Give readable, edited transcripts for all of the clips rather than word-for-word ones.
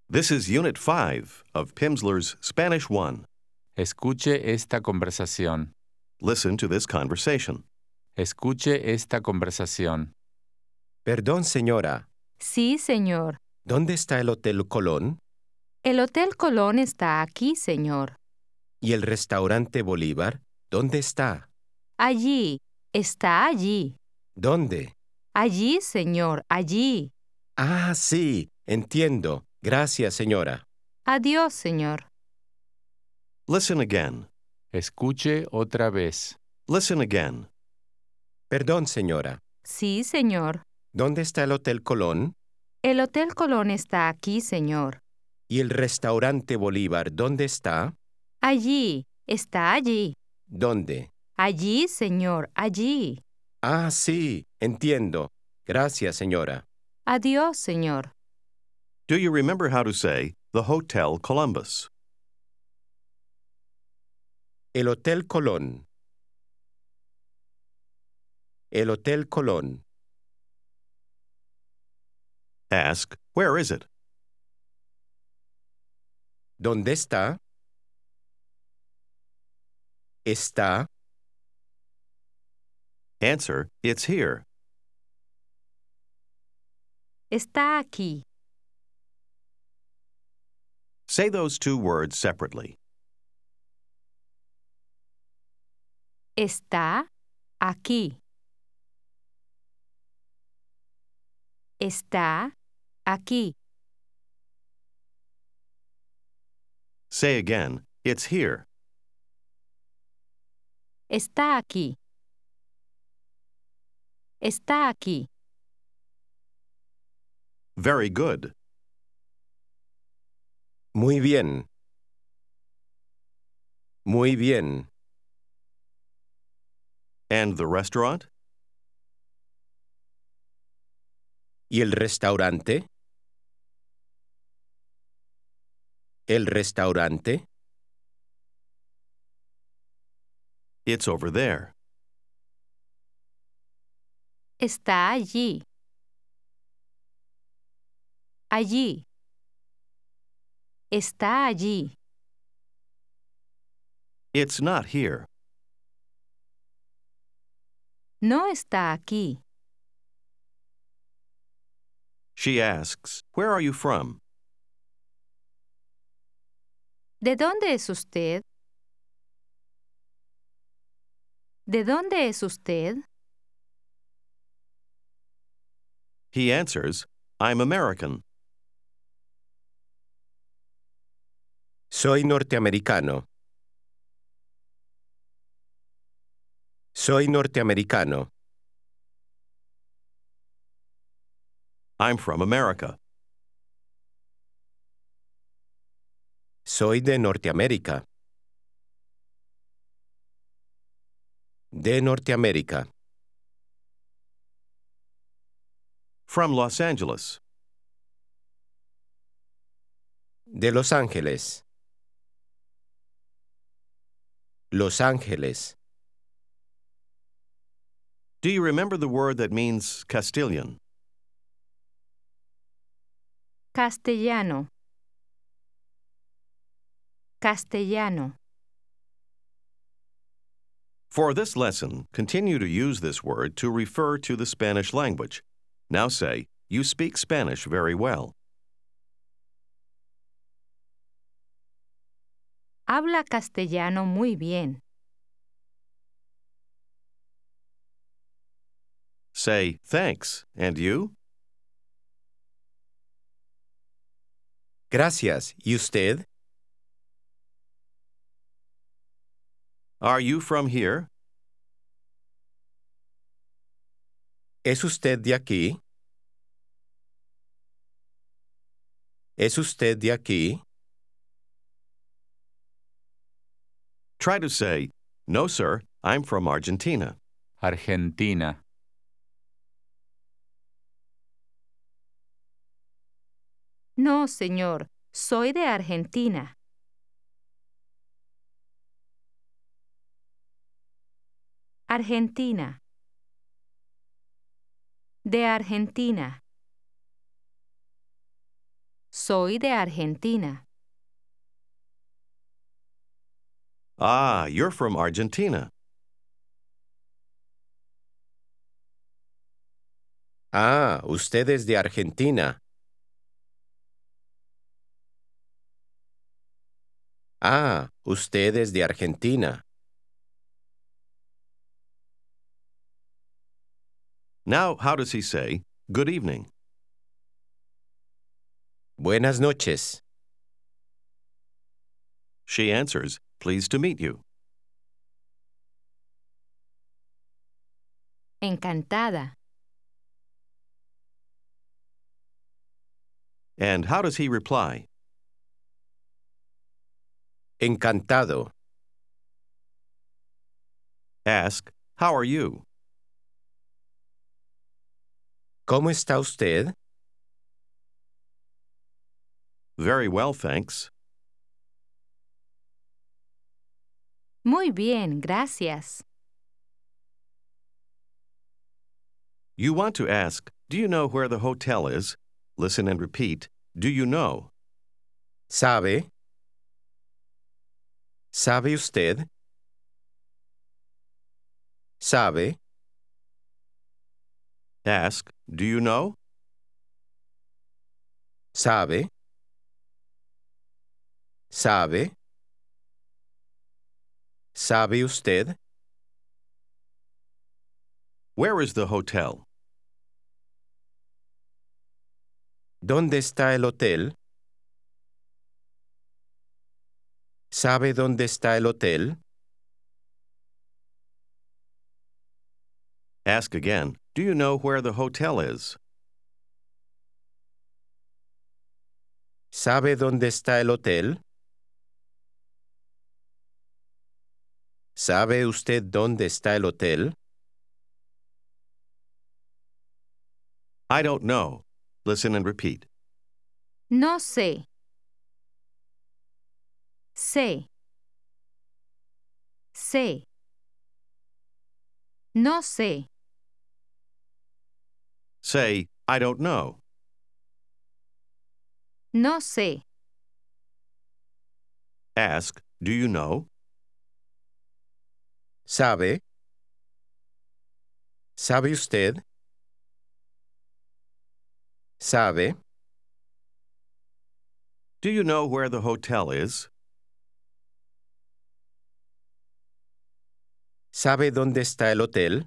This is Unit 5 of Pimsleur's Spanish 1. Escuche esta conversación. Listen to this conversation. Escuche esta conversación. Perdón, señora. Sí, señor. ¿Dónde está el Hotel Colón El Hotel Colón está aquí, señor. y el restaurante Bolívar? ¿Dónde está? Allí. Está allí. ¿Dónde? Allí, señor, allí. Ah, sí, entiendo. Gracias, señora. Adiós, señor. Listen again. Escuche otra vez. Listen again. Perdón, señora. Sí, señor. ¿Dónde está el Hotel Colón El Hotel Colón está aquí, señor. y el restaurante Bolívar? ¿Dónde está? Allí. Está allí. ¿Dónde? Allí, señor, allí. Ah, sí, entiendo. Gracias, señora. Adiós, señor. Do you remember how to say the Hotel Columbus? El Hotel Colón. El Hotel Colón. Ask, where is it? ¿Dónde está? ¿Está? Answer, it's here. Está aquí. Say those two words separately. Está aquí. Está aquí. Say again, it's here. Está aquí. Está aquí. Very good. Muy bien. Muy bien. And the restaurant? ¿Y el restaurante? ¿El restaurante? It's over there. Está allí. Allí. Está allí. It's not here. No está aquí. She asks, where are you from? ¿De dónde es usted? ¿De dónde es usted? He answers, I'm American. Soy norteamericano. Soy norteamericano. I'm from America. Soy de Norteamérica. De Norteamérica. From Los Angeles. De Los Ángeles. Los Ángeles. Do you remember the word that means Castilian? Castellano. Castellano. For this lesson, continue to use this word to refer to the Spanish language. Now say, you speak Spanish very well. Habla castellano muy bien. Say, thanks. And you? Gracias. ¿Y usted? Are you from here? ¿Es usted de aquí? ¿Es usted de aquí? Try to say, no, sir, I'm from Argentina. Argentina. No, señor. Soy de Argentina. Argentina. De Argentina. Soy de Argentina. Ah, you're from Argentina. Ah, usted es de Argentina. Ah, usted es de Argentina. Now, how does he say, good evening? Buenas noches. She answers, pleased to meet you. Encantada. And how does he reply? Encantado. Ask, how are you? ¿Cómo está usted? Very well, thanks. Muy bien, gracias. You want to ask, do you know where the hotel is? Listen and repeat, do you know? ¿Sabe? ¿Sabe usted? ¿Sabe? Ask, do you know? ¿Sabe? ¿Sabe? ¿Sabe usted? Where is the hotel? ¿Dónde está el hotel? ¿Sabe dónde está el hotel? Ask again, do you know where the hotel is? ¿Sabe dónde está el hotel? ¿Sabe usted dónde está el hotel? I don't know. Listen and repeat. No sé. Sé. Sé. No sé. Say, I don't know. No sé. Ask, do you know? ¿Sabe? ¿Sabe usted? ¿Sabe? Do you know where the hotel is? ¿Sabe dónde está el hotel?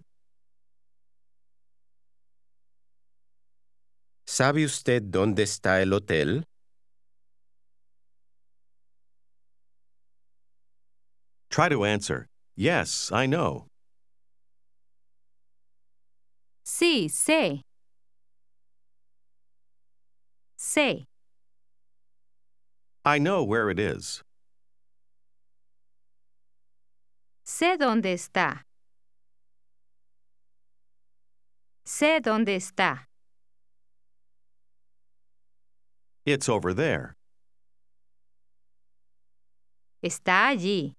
¿Sabe usted dónde está el hotel? Try to answer, yes, I know. Sí, sé. Sé. I know where it is. Sé dónde está. Sé dónde está. It's over there. Está allí.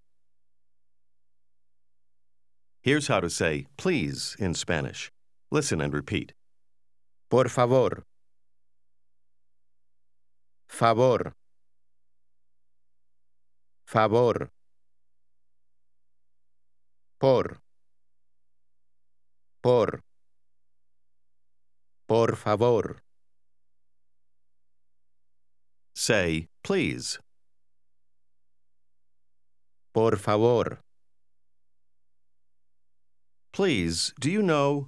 Here's how to say please in Spanish. Listen and repeat. Por favor. Favor. Favor. Por. Por. Por favor. Say please. Por favor. Please, do you know?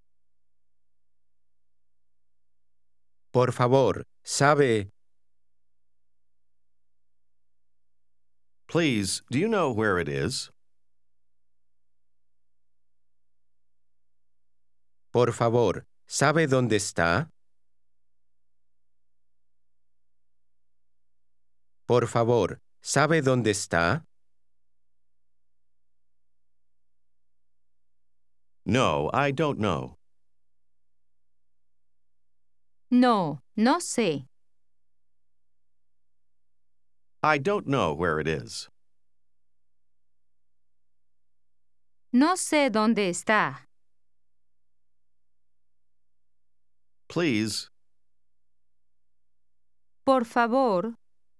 Por favor. ¿Sabe? Please, do you know where it is? Por favor. ¿Sabe dónde está? Por favor. ¿Sabe dónde está? No, I don't know. No, no sé. I don't know where it is. No sé dónde está. Please, Por favor,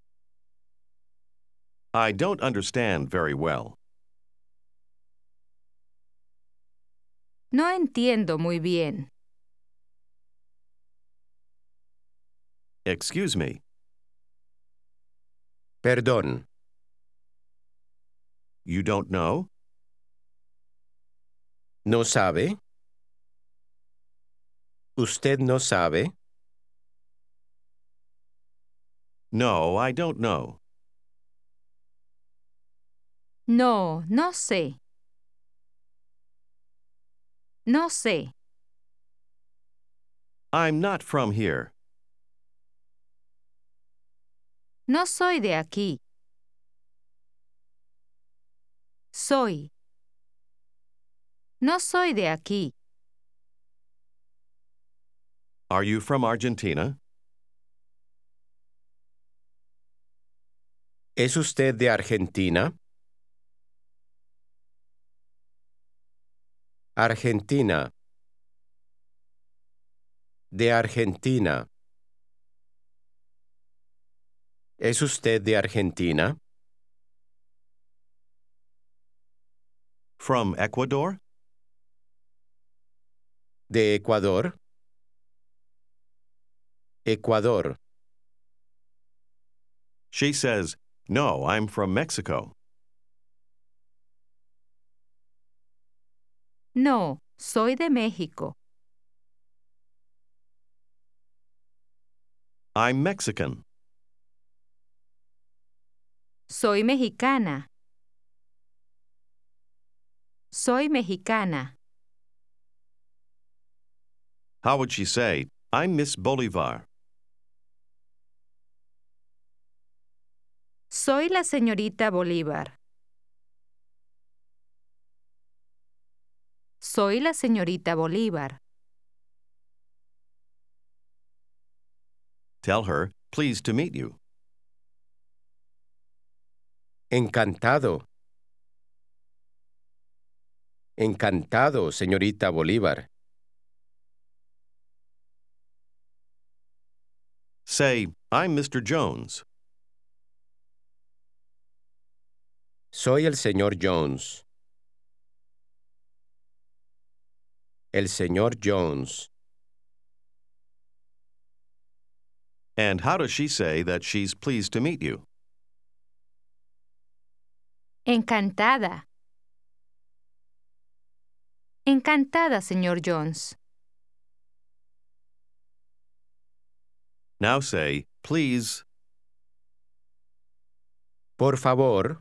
I don't understand very well. no entiendo muy bien. Excuse me. Perdón. You don't know? ¿No sabe? ¿Usted no sabe? No, I don't know. No, no sé. No sé. I'm not from here. No soy de aquí. Soy. No soy de aquí. Are you from Argentina? ¿Es usted de Argentina? Argentina. De Argentina. ¿Es usted de Argentina? From Ecuador? ¿De Ecuador? Ecuador. She says, No, I'm from Mexico. No, soy de México. I'm Mexican. Soy mexicana. Soy mexicana. How would she say, I'm Miss Bolivar? Soy la señorita Bolívar. Soy la señorita Bolívar. Tell her, pleased to meet you. Encantado. Encantado, señorita Bolívar. Say, I'm Mr. Jones. Soy el señor Jones. El señor Jones. And how does she say that she's pleased to meet you? Encantada. Encantada, señor Jones. Now say, please. Por favor.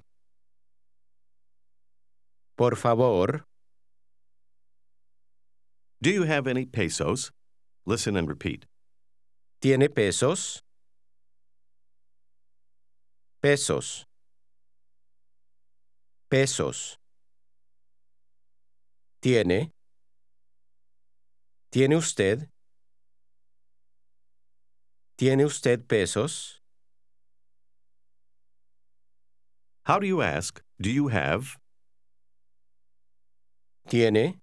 Por favor. Do you have any pesos? Listen and repeat. ¿Tiene pesos? Pesos. Pesos. ¿Tiene? ¿Tiene usted? ¿Tiene usted pesos? How do you ask, do you have? ¿Tiene?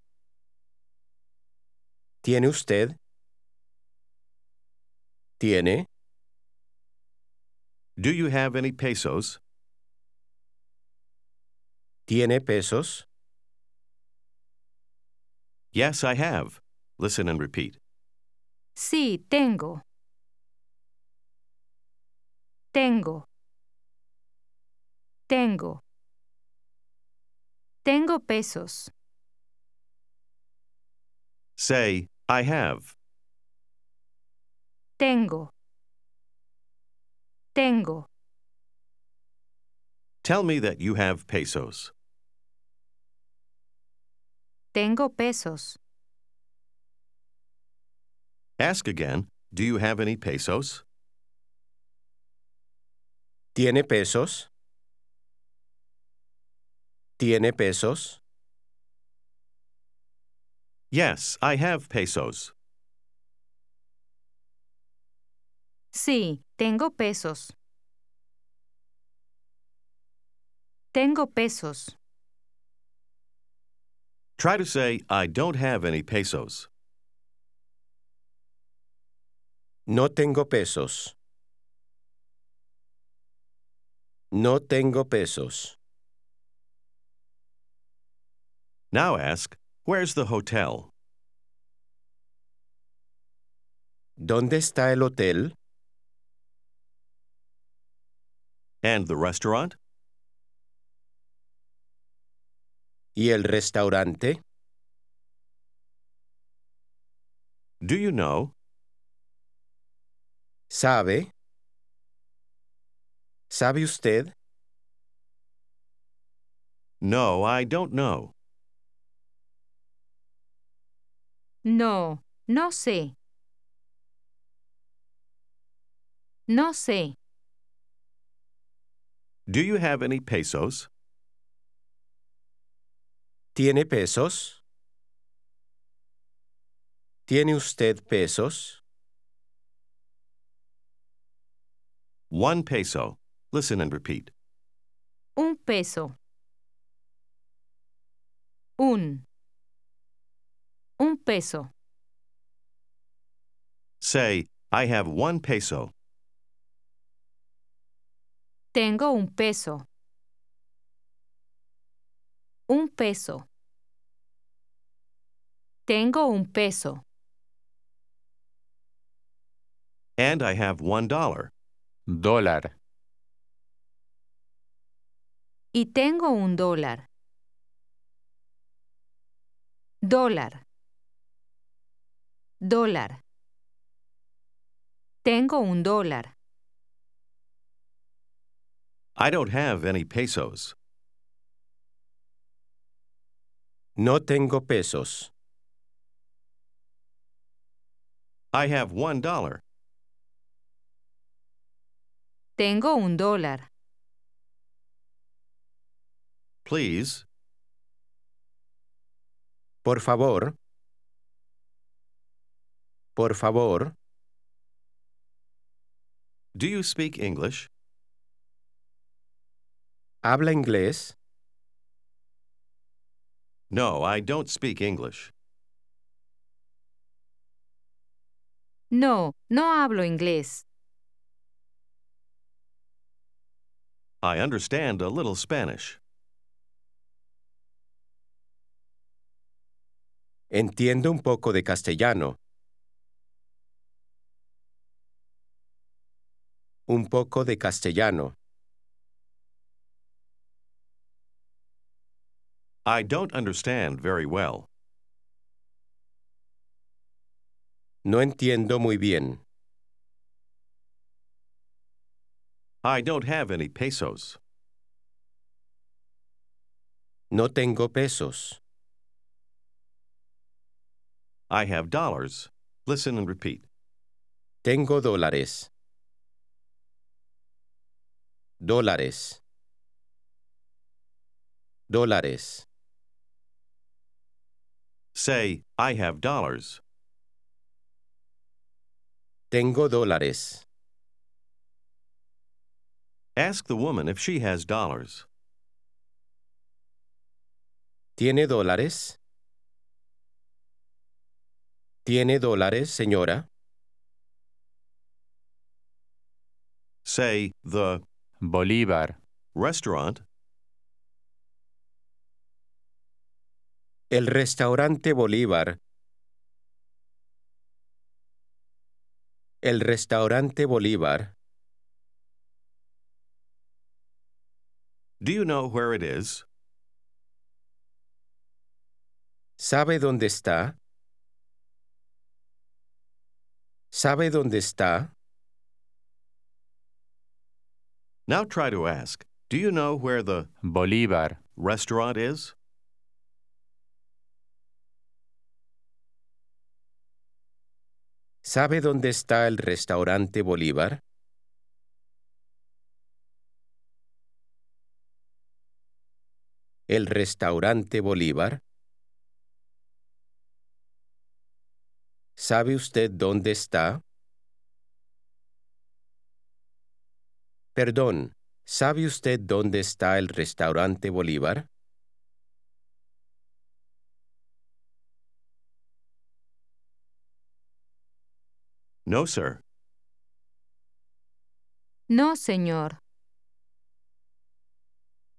¿Tiene usted? ¿Tiene? Do you have any pesos? ¿Tiene pesos? Yes, I have. Listen and repeat. Sí, tengo. Tengo. Tengo. Tengo pesos. Say, I have. Tengo. Tengo. Tell me that you have pesos. Tengo pesos. Ask again, do you have any pesos? ¿Tiene pesos? ¿Tiene pesos? Yes, I have pesos. Sí, tengo pesos. Tengo pesos. Try to say, I don't have any pesos. No tengo pesos. No tengo pesos. Now ask, where's the hotel? ¿Dónde está el hotel? And the restaurant? ¿Y el restaurante? Do you know? ¿Sabe? ¿Sabe usted? No, I don't know. No, no sé. No sé. Do you have any pesos? ¿Tiene pesos? ¿Tiene usted pesos? 1 peso. Listen and repeat. Un peso. Un peso. Say, I have 1 peso. Tengo un peso. Un peso. Tengo un peso. And I have $1. Dólar. Y tengo un dólar. Dólar. Dólar. Tengo un dólar. I don't have any pesos. No tengo pesos. I have $1. Tengo un dólar. Please. Por favor. Por favor. Do you speak English? ¿Habla inglés? No, I don't speak English. No, no hablo inglés. I understand a little Spanish. Entiendo un poco de castellano. Un poco de castellano. I don't understand very well. No entiendo muy bien. I don't have any pesos. No tengo pesos. I have dollars. Listen and repeat. Tengo dólares. Dólares. Dólares. Say, I have dollars. Tengo dólares. Ask the woman if she has dollars. ¿Tiene dólares? ¿Tiene dólares, señora? Say, the Bolívar. restaurant El restaurante Bolívar. El restaurante Bolívar. Do you know where it is? ¿Sabe dónde está? ¿Sabe dónde está? Now try to ask, do you know where the Bolívar. restaurant is? ¿Sabe dónde está el restaurante Bolívar? ¿El restaurante Bolívar? ¿Sabe usted dónde está? Perdón, ¿sabe usted dónde está el restaurante Bolívar? No, sir. No, señor.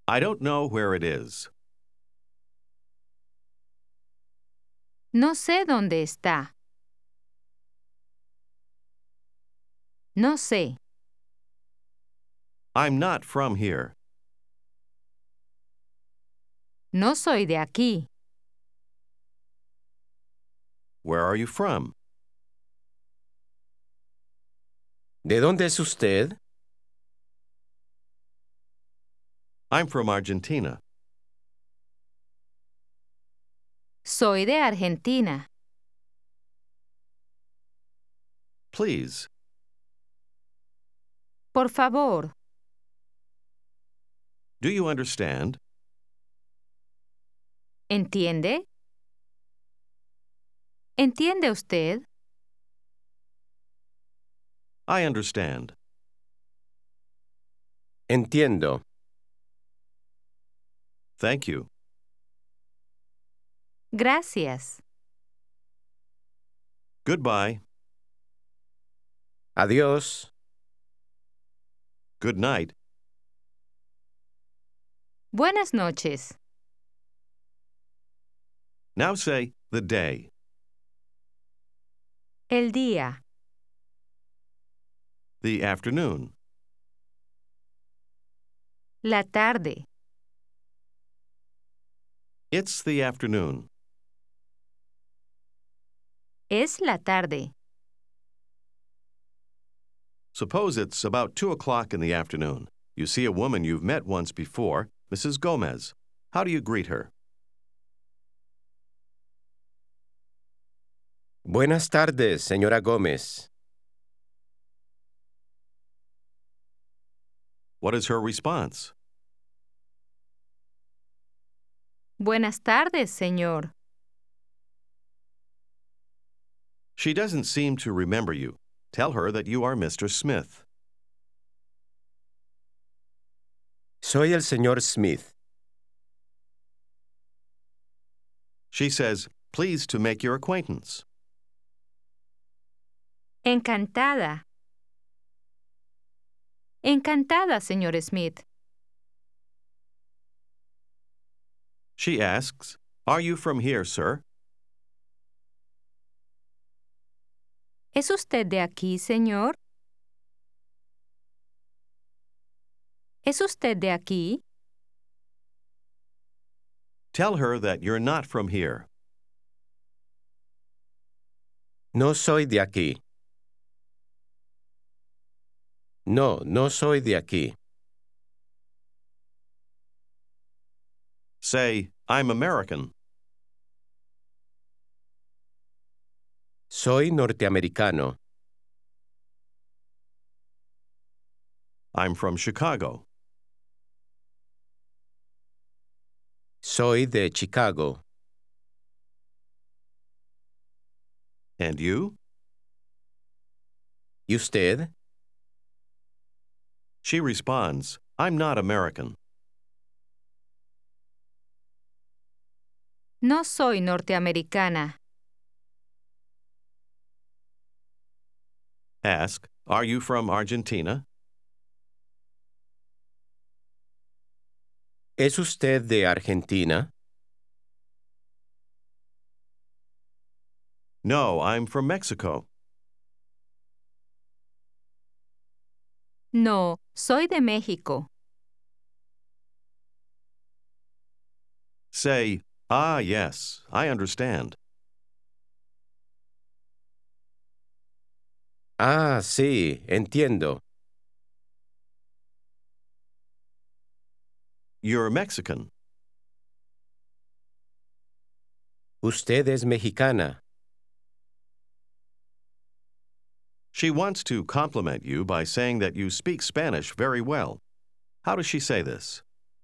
I don't know where it is. No sé dónde está. No sé. I'm not from here. No soy de aquí. Where are you from? ¿De dónde es usted? I'm from Argentina. Soy de Argentina. Please. Por favor. Do you understand? ¿Entiende? ¿Entiende usted? I understand. Entiendo. Thank you. Gracias. Goodbye. Adiós. Good night. Buenas noches. Now say the day. El día. The afternoon. La tarde. It's the afternoon. Es la tarde. Suppose it's about 2 o'clock in the afternoon. You see a woman you've met once before, Mrs. Gomez. How do you greet her? Buenas tardes, señora Gómez. What is her response? Buenas tardes, señor. She doesn't seem to remember you. Tell her that you are Mr. Smith. Soy el señor Smith. She says, pleased to make your acquaintance. Encantada. Encantada, señor Smith. She asks, are you from here, sir? ¿Es usted de aquí, señor? ¿Es usted de aquí? Tell her that you're not from here. No soy de aquí. No, no soy de aquí. Say, I'm American. Soy norteamericano. I'm from Chicago. Soy de Chicago. And you? ¿Y usted? She responds, I'm not American. No soy norteamericana. Ask, are you from Argentina? ¿Es usted de Argentina? No, I'm from Mexico. No, soy de México. Say, ah, yes, I understand. Ah, sí, entiendo. You're Mexican. Usted es mexicana. She wants to compliment you by saying that you speak Spanish very well. How does she say this?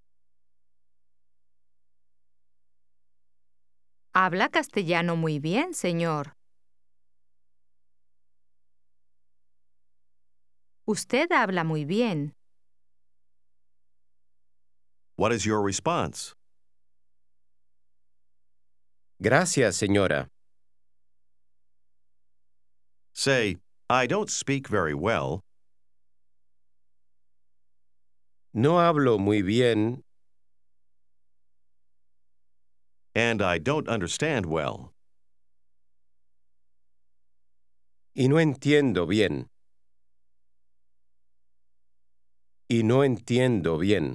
Habla castellano muy bien, señor. Usted habla muy bien. What is your response? Gracias, señora. Say, I don't speak very well. No hablo muy bien. And I don't understand well. Y no entiendo bien. Y no entiendo bien.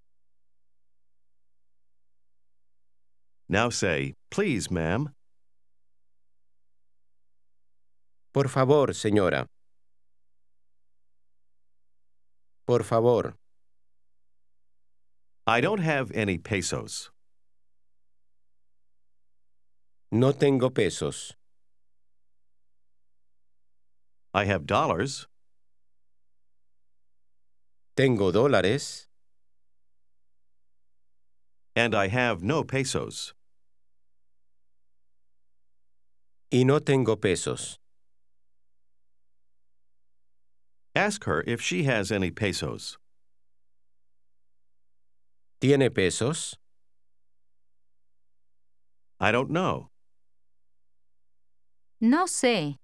Now say, please, ma'am. Por favor, señora. Por favor. I don't have any pesos. No tengo pesos. I have dollars. Tengo dólares. And I have no pesos. Y no tengo pesos. Ask her if she has any pesos. ¿Tiene pesos? I don't know. No sé.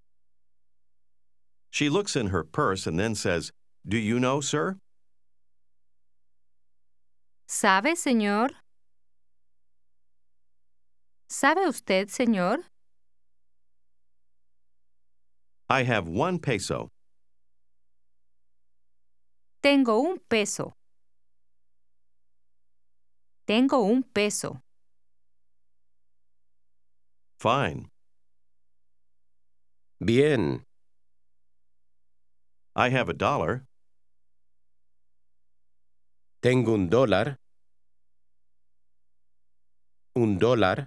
She looks in her purse and then says, do you know, sir? ¿Sabe, señor? ¿Sabe usted, señor? I have 1 peso. Tengo un peso. Tengo un peso. Fine. Bien. I have $1. Tengo un dólar. Un dólar.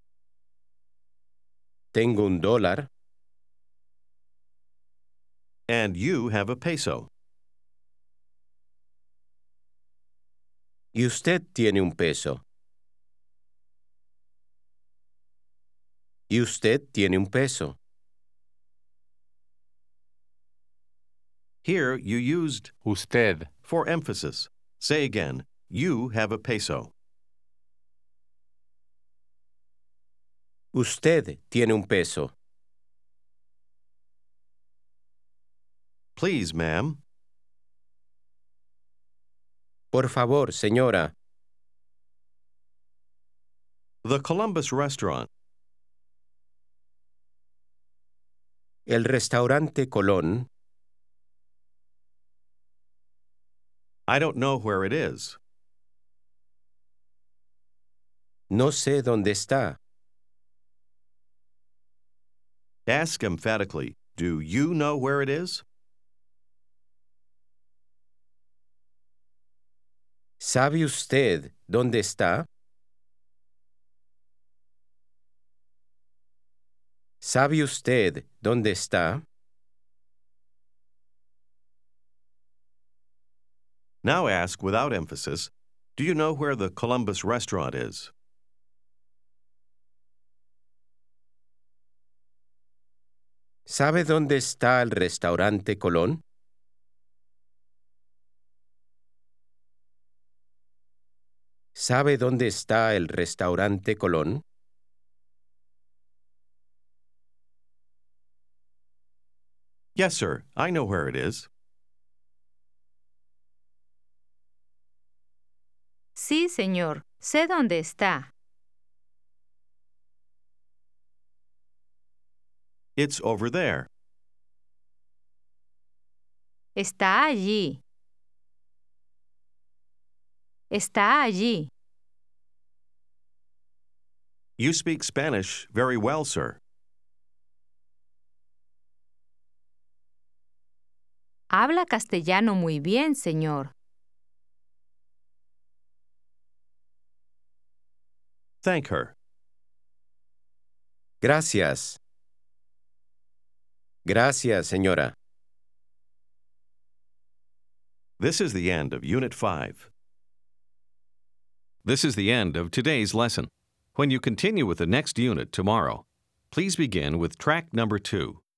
Tengo un dólar. And you have a peso. Y usted tiene un peso. Y usted tiene un peso. Here you used Usted. for emphasis. Say again, you have a peso. Usted tiene un peso. Please, ma'am. Por favor, señora. The Columbus Restaurant. El restaurante Colón. I don't know where it is. No sé dónde está. Ask emphatically, do you know where it is? ¿Sabe usted dónde está? ¿Sabe usted dónde está? Now ask without emphasis, do you know where the Columbus Restaurant is? ¿Sabe dónde está el restaurante Colón? ¿Sabe dónde está el restaurante Colón? Yes, sir, I know where it is. Sí, señor. Sé dónde está. It's over there. Está allí. Está allí. You speak Spanish very well, sir. Habla castellano muy bien, señor. Thank her. Gracias. Gracias, señora. This is the end of Unit 5. This is the end of today's lesson. When you continue with the next unit tomorrow, please begin with track number 2.